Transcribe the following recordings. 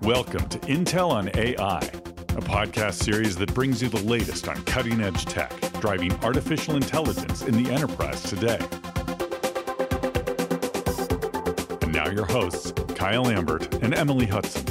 Welcome to Intel on AI, a podcast series that brings you the latest on cutting-edge tech, driving artificial intelligence in the enterprise today. And now your hosts, Kyle Ambert and Emily Hudson.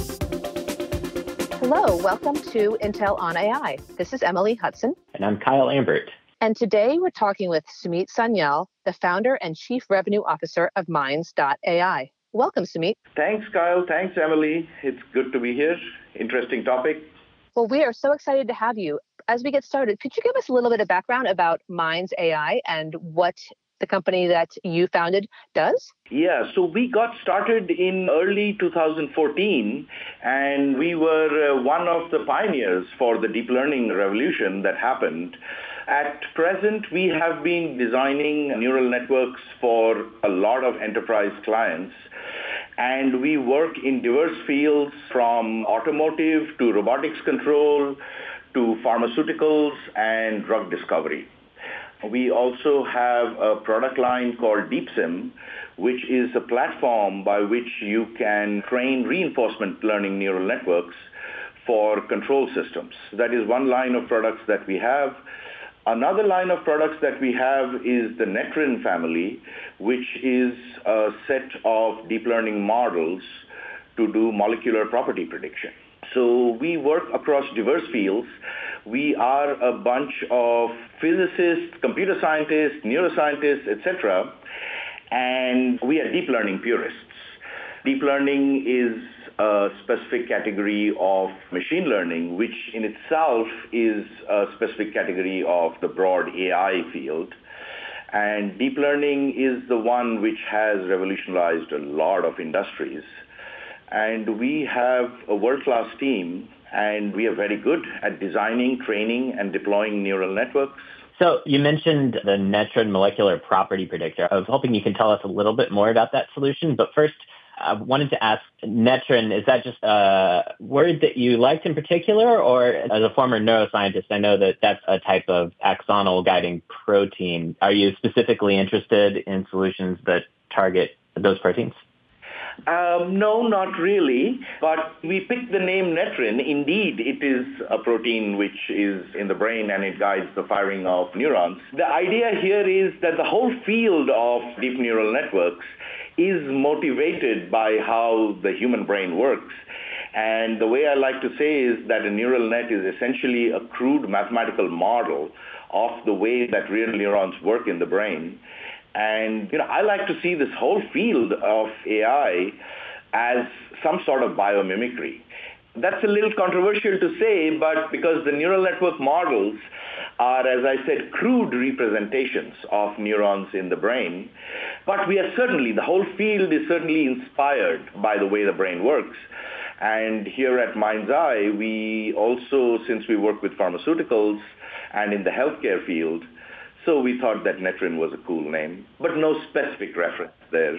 Hello, welcome to Intel on AI. This is Emily Hudson. And I'm Kyle Ambert. And today we're talking with Sumit Sanyal, the founder and chief revenue officer of Minds.ai. Welcome, Sumit. Thanks, Kyle. Thanks, Emily. It's good to be here. Interesting topic. Well, we are so excited to have you. As we get started, could you give us a little bit of background about Minds.ai and what the company that you founded does? Yeah, so we got started in early 2014, and we were one of the pioneers for the deep learning revolution that happened. At present, we have been designing neural networks for a lot of enterprise clients, and we work in diverse fields from automotive to robotics control to pharmaceuticals and drug discovery. We also have a product line called DeepSim, which is a platform by which you can train reinforcement learning neural networks for control systems. That is one line of products that we have. Another line of products that we have is the Netrin family, which is a set of deep learning models to do molecular property prediction. So we work across diverse fields. We are a bunch of physicists, computer scientists, neuroscientists, etc., and we are deep learning purists. Deep learning is a specific category of machine learning, which in itself is a specific category of the broad AI field. And deep learning is the one which has revolutionized a lot of industries. And we have a world-class team, and we are very good at designing, training, and deploying neural networks. So you mentioned the Netrin molecular property predictor. I was hoping you can tell us a little bit more about that solution. But first, I wanted to ask, Netrin, is that just a word that you liked in particular? Or as a former neuroscientist, I know that that's a type of axonal guiding protein. Are you specifically interested in solutions that target those proteins? No, not really. But we picked the name Netrin. Indeed, it is a protein which is in the brain and it guides the firing of neurons. The idea here is that the whole field of deep neural networks is motivated by how the human brain works. And the way I like to say is that a neural net is essentially a crude mathematical model of the way that real neurons work in the brain. And I like to see this whole field of AI as some sort of biomimicry. That's a little controversial to say, but because the neural network models are, as I said, crude representations of neurons in the brain. But the whole field is certainly inspired by the way the brain works. And here at Minds.ai, we also, since we work with pharmaceuticals and in the healthcare field, so we thought that Netrin was a cool name, but no specific reference there.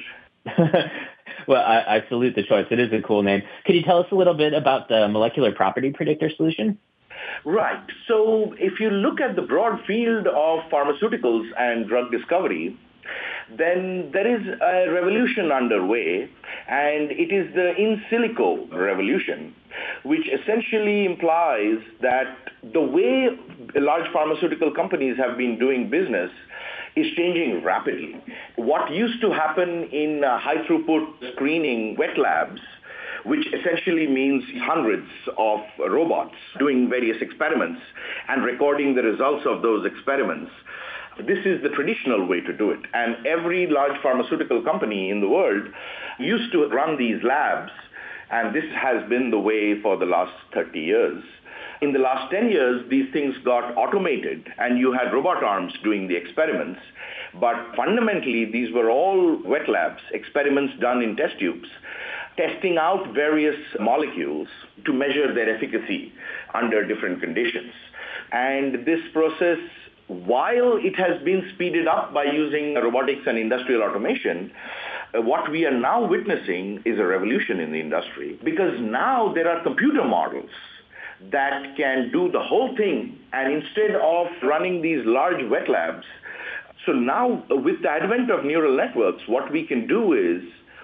Well, I salute the choice. It is a cool name. Could you tell us a little bit about the molecular property predictor solution? Right. So if you look at the broad field of pharmaceuticals and drug discovery, then there is a revolution underway, and it is the in silico revolution, which essentially implies that the way large pharmaceutical companies have been doing business is changing rapidly. What used to happen in high-throughput screening wet labs, which essentially means hundreds of robots doing various experiments and recording the results of those experiments, this is the traditional way to do it. And every large pharmaceutical company in the world used to run these labs, and this has been the way for the last 30 years. In the last 10 years, these things got automated, and you had robot arms doing the experiments. But fundamentally, these were all wet labs, experiments done in test tubes, testing out various molecules to measure their efficacy under different conditions. And this process, while it has been speeded up by using robotics and industrial automation, what we are now witnessing is a revolution in the industry, because now there are computer models that can do the whole thing, and instead of running these large wet labs, so now with the advent of neural networks, what we can do is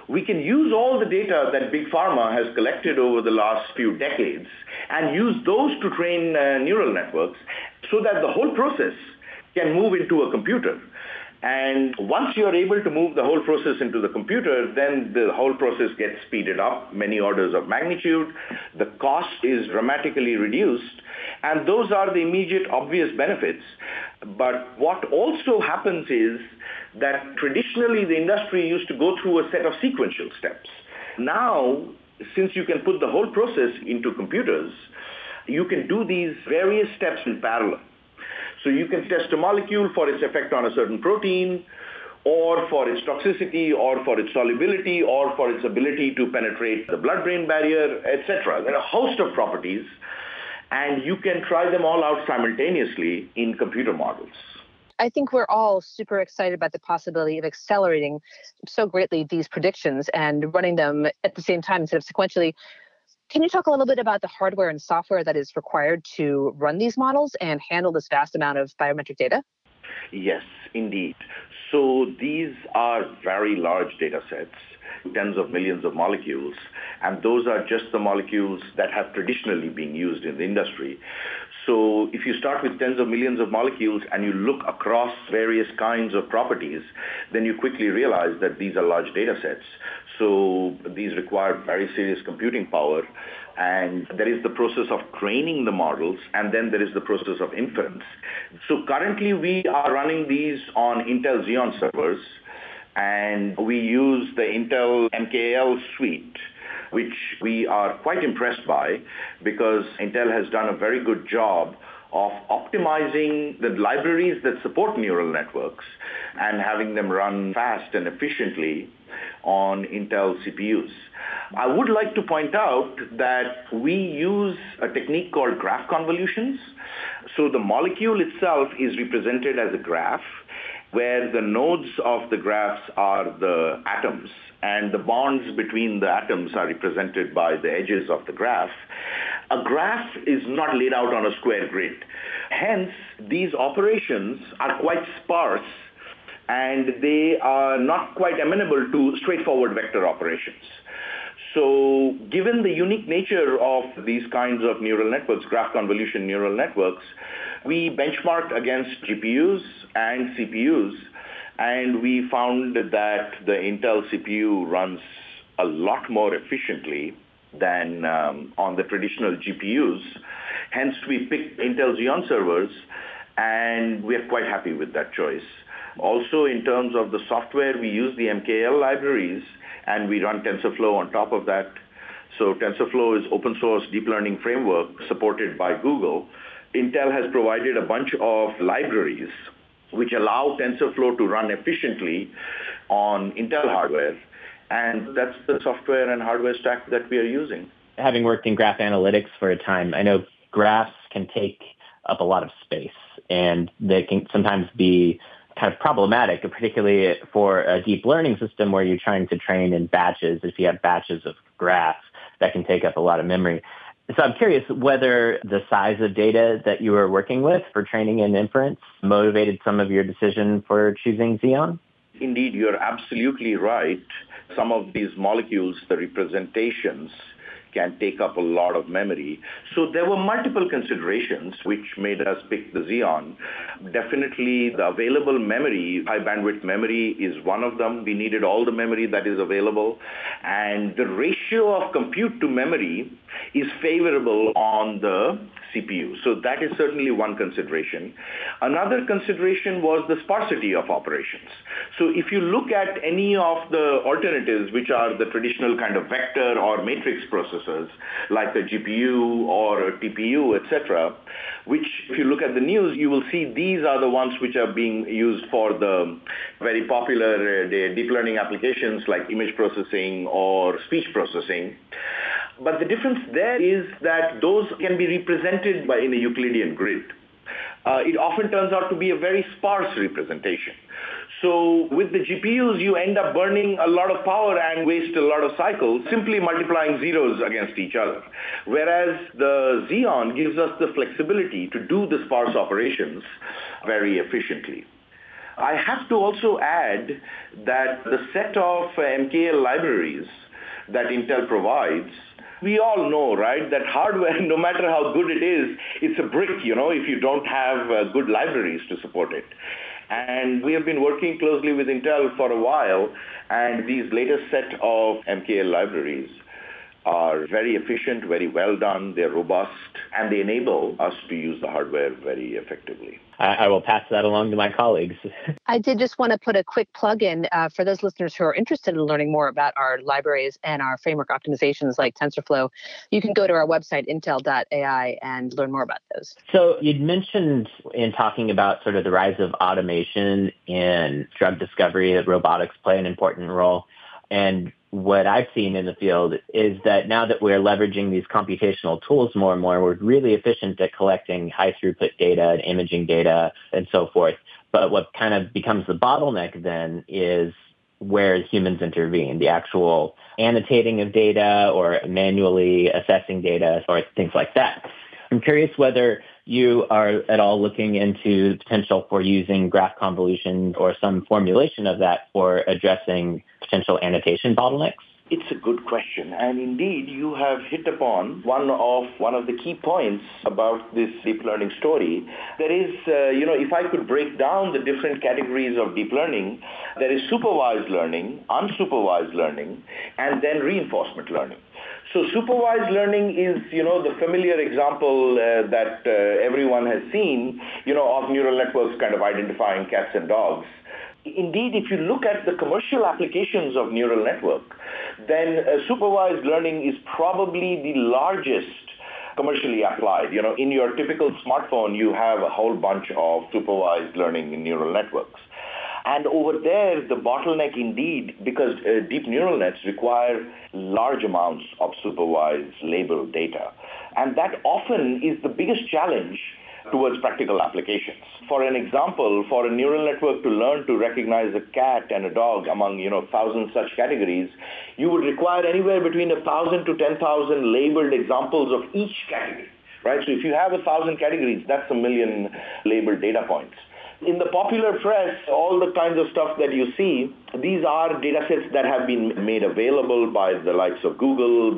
we can use all the data that Big Pharma has collected over the last few decades and use those to train neural networks so that the whole process can move into a computer. And once you're able to move the whole process into the computer, then the whole process gets speeded up many orders of magnitude. The cost is dramatically reduced. And those are the immediate obvious benefits. But what also happens is that traditionally the industry used to go through a set of sequential steps. Now, since you can put the whole process into computers, you can do these various steps in parallel. So you can test a molecule for its effect on a certain protein, or for its toxicity, or for its solubility, or for its ability to penetrate the blood-brain barrier, etc. There are a host of properties, and you can try them all out simultaneously in computer models. I think we're all super excited about the possibility of accelerating so greatly these predictions and running them at the same time instead of sequentially. Can you talk a little bit about the hardware and software that is required to run these models and handle this vast amount of biometric data? Yes, indeed. So these are very large data sets, tens of millions of molecules, and those are just the molecules that have traditionally been used in the industry. So if you start with tens of millions of molecules and you look across various kinds of properties, then you quickly realize that these are large data sets. So these require very serious computing power. And there is the process of training the models, and then there is the process of inference. So currently we are running these on Intel Xeon servers, and we use the Intel MKL suite, which we are quite impressed by because Intel has done a very good job of optimizing the libraries that support neural networks and having them run fast and efficiently on Intel CPUs. I would like to point out that we use a technique called graph convolutions. So the molecule itself is represented as a graph where the nodes of the graphs are the atoms and the bonds between the atoms are represented by the edges of the graph. A graph is not laid out on a square grid. Hence, these operations are quite sparse and they are not quite amenable to straightforward vector operations. So given the unique nature of these kinds of neural networks, graph convolution neural networks, we benchmarked against GPUs and CPUs, and we found that the Intel CPU runs a lot more efficiently than on the traditional GPUs. Hence, we picked Intel Xeon servers, and we are quite happy with that choice. Also, in terms of the software, we use the MKL libraries, and we run TensorFlow on top of that. So TensorFlow is open source deep learning framework supported by Google. Intel has provided a bunch of libraries which allow TensorFlow to run efficiently on Intel hardware. And that's the software and hardware stack that we are using. Having worked in graph analytics for a time, I know graphs can take up a lot of space, and they can sometimes be kind of problematic, particularly for a deep learning system where you're trying to train in batches. If you have batches of graphs, that can take up a lot of memory. So I'm curious whether the size of data that you were working with for training and inference motivated some of your decision for choosing Xeon? Indeed, you're absolutely right. Some of these molecules, the representations, can take up a lot of memory. So there were multiple considerations which made us pick the Xeon. Definitely the available memory, high bandwidth memory is one of them. We needed all the memory that is available. And the ratio of compute to memory is favorable on the CPU. So that is certainly one consideration. Another consideration was the sparsity of operations. So if you look at any of the alternatives, which are the traditional kind of vector or matrix processors, like a GPU or a TPU, etc., which if you look at the news, you will see these are the ones which are being used for the very popular deep learning applications like image processing or speech processing. But the difference there is that those can be represented in a Euclidean grid. It often turns out to be a very sparse representation. So with the GPUs, you end up burning a lot of power and waste a lot of cycles simply multiplying zeros against each other. Whereas the Xeon gives us the flexibility to do the sparse operations very efficiently. I have to also add that the set of MKL libraries that Intel provides, we all know, right, that hardware, no matter how good it is, it's a brick, if you don't have good libraries to support it. And we have been working closely with Intel for a while, and these latest set of MKL libraries are very efficient, very well done, they're robust, and they enable us to use the hardware very effectively. I will pass that along to my colleagues. I did just want to put a quick plug in for those listeners who are interested in learning more about our libraries and our framework optimizations like TensorFlow. You can go to our website, intel.ai, and learn more about those. So you'd mentioned in talking about sort of the rise of automation in drug discovery that robotics play an important role. And what I've seen in the field is that now that we're leveraging these computational tools more and more, we're really efficient at collecting high throughput data and imaging data and so forth. But what kind of becomes the bottleneck then is where humans intervene, the actual annotating of data or manually assessing data or things like that. I'm curious whether you are at all looking into the potential for using graph convolutions or some formulation of that for addressing potential annotation bottlenecks? It's a good question. And indeed, you have hit upon one of the key points about this deep learning story. There is, if I could break down the different categories of deep learning, there is supervised learning, unsupervised learning, and then reinforcement learning. So supervised learning is, the familiar example that everyone has seen, of neural networks kind of identifying cats and dogs. Indeed, if you look at the commercial applications of neural network, then supervised learning is probably the largest commercially applied. In your typical smartphone, you have a whole bunch of supervised learning in neural networks. And over there, the bottleneck indeed, because deep neural nets require large amounts of supervised labeled data. And that often is the biggest challenge towards practical applications. For an example, for a neural network to learn to recognize a cat and a dog among, 1,000 such categories, you would require anywhere between 1,000 to 10,000 labeled examples of each category, right? So if you have 1,000 categories, that's 1 million labeled data points. In the popular press, all the kinds of stuff that you see, these are data sets that have been made available by the likes of Google,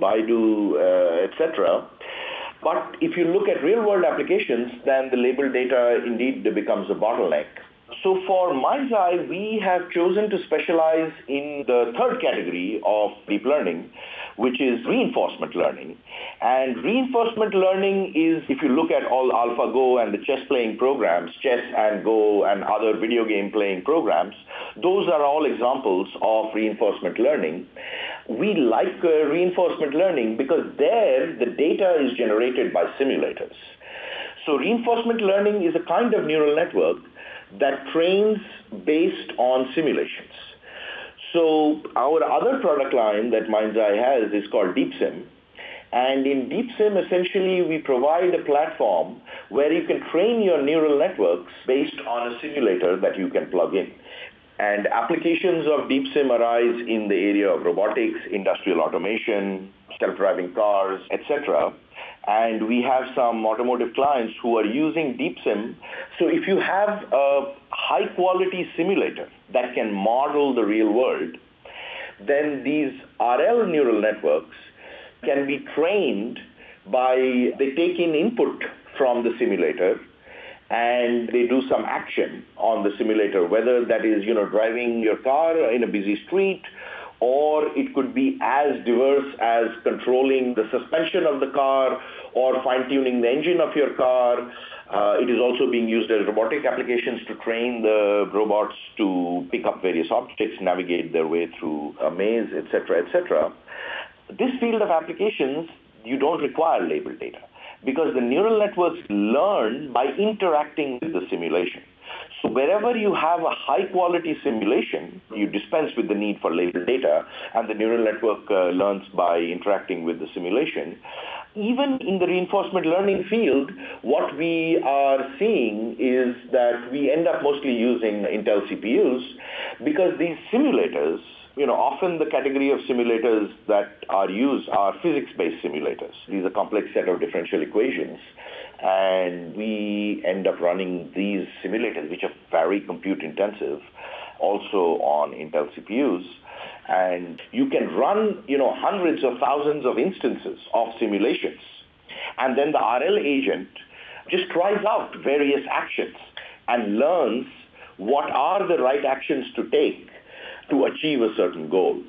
Baidu, etc. But if you look at real-world applications, then the labeled data indeed becomes a bottleneck. So for Mind's-Eye, we have chosen to specialize in the third category of deep learning, which is reinforcement learning. And reinforcement learning is, if you look at all AlphaGo and the chess-playing programs, chess and Go and other video game-playing programs, those are all examples of reinforcement learning. We like reinforcement learning because there the data is generated by simulators. So reinforcement learning is a kind of neural network that trains based on simulations. So our other product line that Mind's-Eye has is called DeepSim. And in DeepSim, essentially, we provide a platform where you can train your neural networks based on a simulator that you can plug in. And applications of DeepSim arise in the area of robotics, industrial automation, self-driving cars, etc. And we have some automotive clients who are using DeepSim. So if you have a high-quality simulator that can model the real world, then these RL neural networks can be trained they take in input from the simulator and they do some action on the simulator, whether that is, driving your car in a busy street, or it could be as diverse as controlling the suspension of the car or fine-tuning the engine of your car. It is also being used as robotic applications to train the robots to pick up various objects, navigate their way through a maze, etc., etc. This field of applications, you don't require labeled data because the neural networks learn by interacting with the simulation. So wherever you have a high-quality simulation, you dispense with the need for labeled data, and the neural network learns by interacting with the simulation. Even in the reinforcement learning field, what we are seeing is that we end up mostly using Intel CPUs because these simulators Often the category of simulators that are used are physics-based simulators. These are complex set of differential equations. And we end up running these simulators, which are very compute intensive, also on Intel CPUs. And you can run, hundreds of thousands of instances of simulations. And then the RL agent just tries out various actions and learns what are the right actions to take to achieve a certain goal.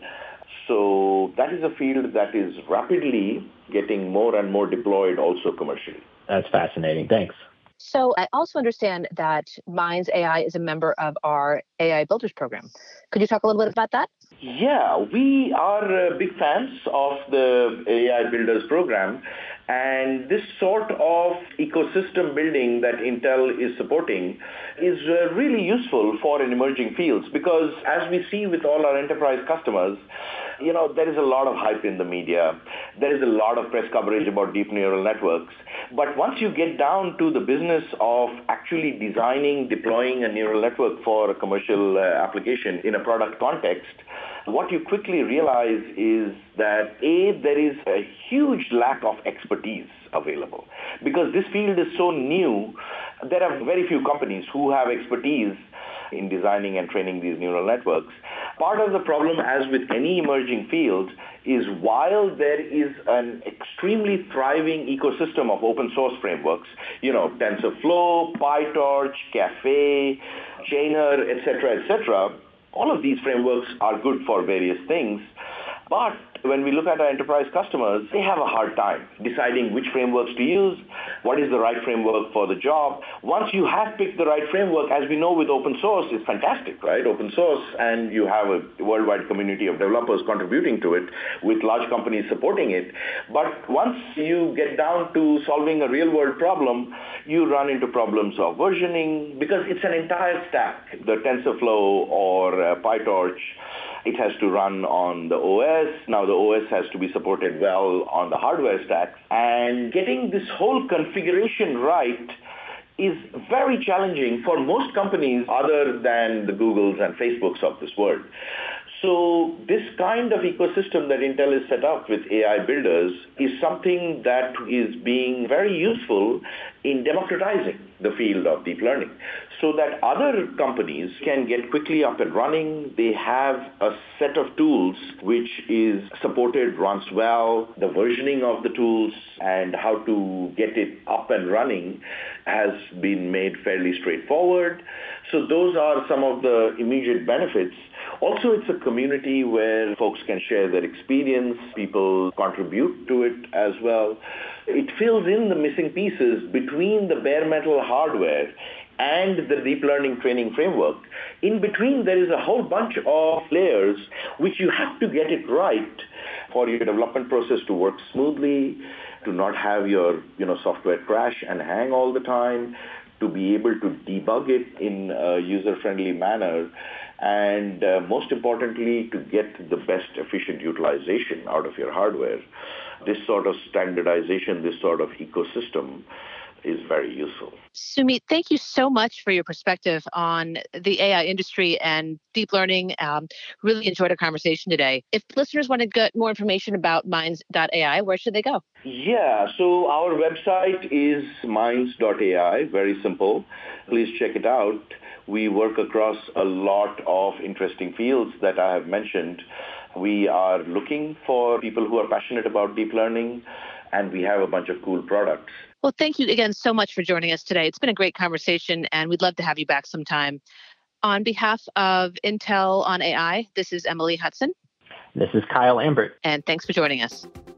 So that is a field that is rapidly getting more and more deployed also commercially. That's fascinating. Thanks. So I also understand that Minds AI is a member of our AI Builders program. Could you talk a little bit about that? Yeah, we are big fans of the AI Builders program. And this sort of ecosystem building that Intel is supporting is really useful for an emerging fields because as we see with all our enterprise customers, there is a lot of hype in the media. There is a lot of press coverage about deep neural networks. But once you get down to the business of actually designing, deploying a neural network for a commercial application in a product context, what you quickly realize is that, there is a huge lack of expertise available. Because this field is so new, there are very few companies who have expertise in designing and training these neural networks. Part of the problem, as with any emerging field, is while there is an extremely thriving ecosystem of open source frameworks, TensorFlow, PyTorch, Caffe, Chainer, etc., all of these frameworks are good for various things. But when we look at our enterprise customers, they have a hard time deciding which frameworks to use, what is the right framework for the job. Once you have picked the right framework, as we know with open source, it's fantastic, right? Open source, and you have a worldwide community of developers contributing to it with large companies supporting it. But once you get down to solving a real-world problem, you run into problems of versioning because it's an entire stack. The TensorFlow or PyTorch, it has to run on the OS. Now the OS has to be supported well on the hardware stack. And getting this whole configuration right is very challenging for most companies other than the Googles and Facebooks of this world. So this kind of ecosystem that Intel has set up with AI Builders is something that is being very useful in democratizing the field of deep learning so that other companies can get quickly up and running. They have a set of tools which is supported, runs well. The versioning of the tools and how to get it up and running has been made fairly straightforward. So those are some of the immediate benefits. Also, it's a community where folks can share their experience. People contribute to it as well. It fills in the missing pieces between the bare metal hardware and the deep learning training framework. In between, there is a whole bunch of layers which you have to get it right for your development process to work smoothly, to not have your software crash and hang all the time, to be able to debug it in a user-friendly manner, and most importantly, to get the best efficient utilization out of your hardware. This sort of standardization, this sort of ecosystem is very useful. Sumit, thank you so much for your perspective on the AI industry and deep learning. Really enjoyed our conversation today. If listeners want to get more information about Minds.ai, where should they go? Yeah, so our website is Minds.ai, very simple. Please check it out. We work across a lot of interesting fields that I have mentioned. We are looking for people who are passionate about deep learning, and we have a bunch of cool products. Well, thank you again so much for joining us today. It's been a great conversation, and we'd love to have you back sometime. On behalf of Intel on AI, this is Emily Hudson. This is Kyle Ambert. And thanks for joining us.